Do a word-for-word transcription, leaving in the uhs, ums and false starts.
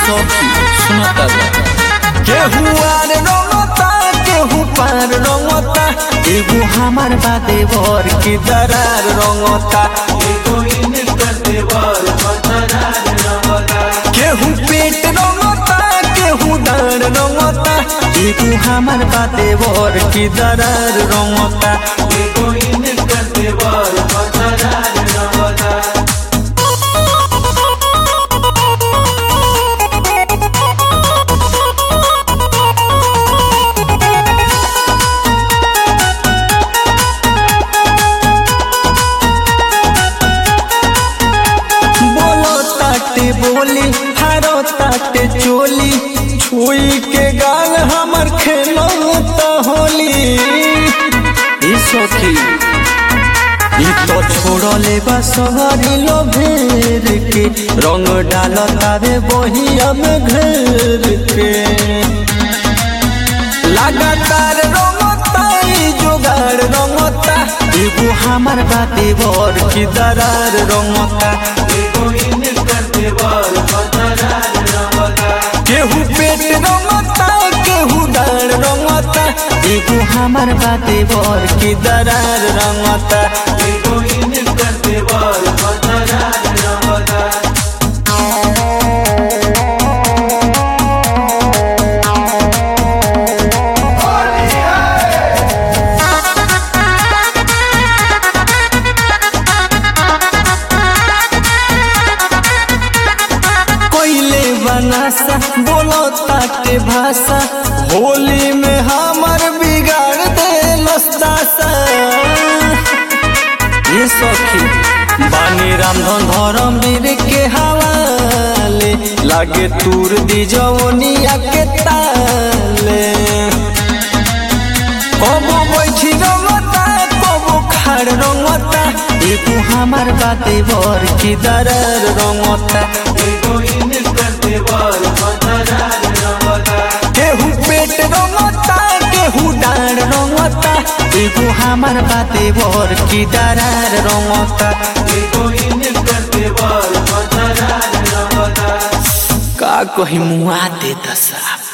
सखी सुनता केहू आर रंगता केहू पार रंगता एगो हमार बा देवर की दरार रंगता एगो इनकर देवर दरार रंगता केहू पेट रंगता केहू डांड रंगता एगो हमार बा देवर की दरार रंगता एगो इनकर देवर दरार रंगता। बोली हारो ताटे चोली छुई के गाल हमर खेलता होली ई सखी ई तो छोड़ले बा सहरी लो भेर के रंग डालता रे बहिया में घेर के लगातार रंगता ई जोगाड़ रंगता एगो हमार बाते बर की दरार रंगता एगो इनकर देवर दरार रंगता केहू पेट रंगता केहू डांड रंगता एगो हमार बाते बर की दरार रंगता एगो इनकर देवर दरार रंगता। बनासा बोलो ताके भाषा होली में हमर बिगाड़ दे लस्तासा ये सखी बानी रामधन धर्म वीर के हवाले लागे तूर दी जवनिया के ताले कबो बैठी रंगता कबो खाड़ रंगता एगो हमार बाते बर की दरार रंगता एगो इनकर देवर दरार रंगता केहू पेट रंगता केहू डांड रंगता एगो हमार बाते बर की दरार रंगता एगो इनकर देवर दरार रंगता का कहीं मुआ देता साहब।